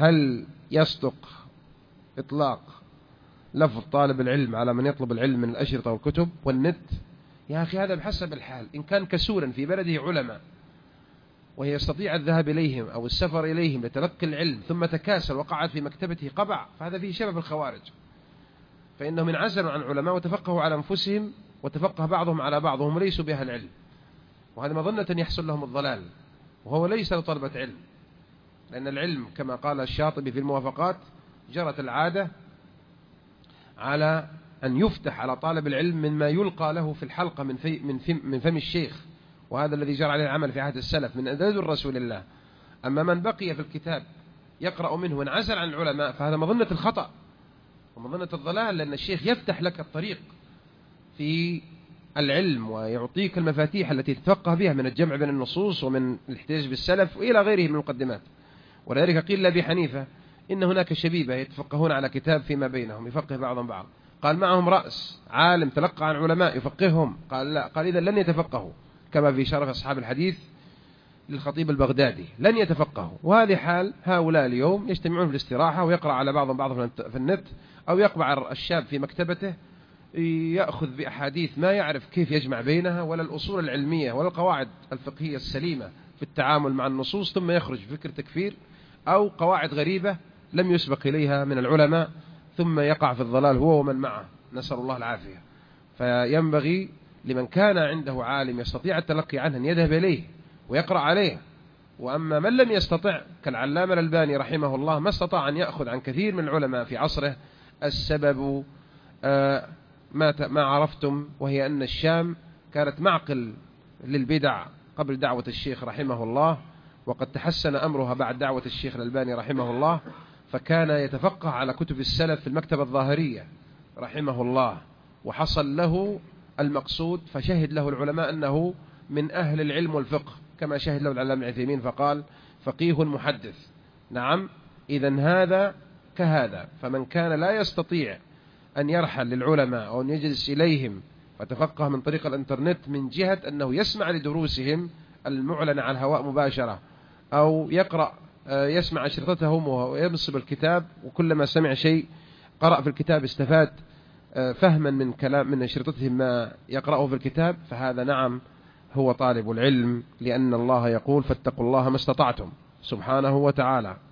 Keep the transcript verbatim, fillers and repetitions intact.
هل يصدق إطلاق لفظ طالب العلم على من يطلب العلم من الأشرطة والكتب والنت؟ يا أخي هذا بحسب الحال. إن كان كسولا في بلده علماء وهي يستطيع الذهاب إليهم أو السفر إليهم لتلقي العلم ثم تكاسل وقعد في مكتبته قبع، فهذا فيه شبه الخوارج، فإنهم انعزلوا عن علماء وتفقهوا على أنفسهم وتفقه بعضهم على بعض وهم ليسوا بها العلم، وهذا مظنة يحصل لهم الضلال، وهو ليس لطلبة علم، لأن العلم كما قال الشاطبي في الموافقات جرت العادة على أن يفتح على طالب العلم مما يلقى له في الحلقة من, في من, في من فم الشيخ، وهذا الذي جرى عليه العمل في عهد السلف من أدلة رسول الله. أما من بقي في الكتاب يقرأ منه وانعزل عن العلماء فهذا مظنة الخطأ ومظنة الضلال، لأن الشيخ يفتح لك الطريق في العلم ويعطيك المفاتيح التي تتفقه بها من الجمع بين النصوص ومن الاحتجاج بالسلف وإلى غيره من المقدمات. ولذلك قيل لأبي حنيفة إن هناك شبيبة يتفقهون على كتاب فيما بينهم يفقه بعضهم بعض، قال معهم رأس عالم تلقى عن علماء يفقههم، قال لا، قال إذا لن يتفقهوا، كما في شرف أصحاب الحديث للخطيب البغدادي، لن يتفقهوا. وهذه حال هؤلاء اليوم يجتمعون في الاستراحة ويقرأ على بعضهم بعض في النت، أو يقبع الشاب في مكتبته يأخذ بأحاديث ما يعرف كيف يجمع بينها ولا الأصول العلمية ولا القواعد الفقهية السليمة في التعامل مع النصوص، ثم يخرج بفكر تكفير أو قواعد غريبة لم يسبق إليها من العلماء، ثم يقع في الضلال هو ومن معه، نسأل الله العافية. فينبغي لمن كان عنده عالم يستطيع التلقي عنه أن يذهب إليه ويقرأ عليه. وأما من لم يستطع كالعلامة الألباني رحمه الله ما استطاع أن يأخذ عن كثير من العلماء في عصره، السبب آه ما ما عرفتم، وهي أن الشام كانت معقل للبدع قبل دعوة الشيخ رحمه الله، وقد تحسن أمرها بعد دعوة الشيخ الألباني رحمه الله، فكان يتفقه على كتب السلف في المكتبة الظاهرية رحمه الله، وحصل له المقصود، فشهد له العلماء أنه من أهل العلم والفقه، كما شهد له العلامة العثيمين فقال فقيه محدث. نعم، إذن هذا كهذا. فمن كان لا يستطيع أن يرحل للعلماء أو أن يجلس إليهم فتفقه من طريق الانترنت، من جهة أنه يسمع لدروسهم المعلنة على الهواء مباشرة، أو يقرأ يسمع أشرطتهم وينصب الكتاب، وكلما سمع شيء قرأ في الكتاب استفاد فهما من كلام من أشرطتهم ما يقرأه في الكتاب، فهذا نعم هو طالب العلم، لأن الله يقول فاتقوا الله ما استطعتم سبحانه وتعالى.